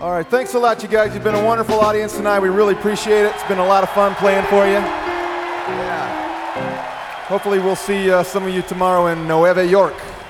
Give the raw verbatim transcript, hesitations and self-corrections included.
All right, thanks a lot, you guys. You've been a wonderful audience tonight. We really appreciate it. It's been a lot of fun playing for you. Yeah. Hopefully we'll see uh, some of you tomorrow in Nueva York.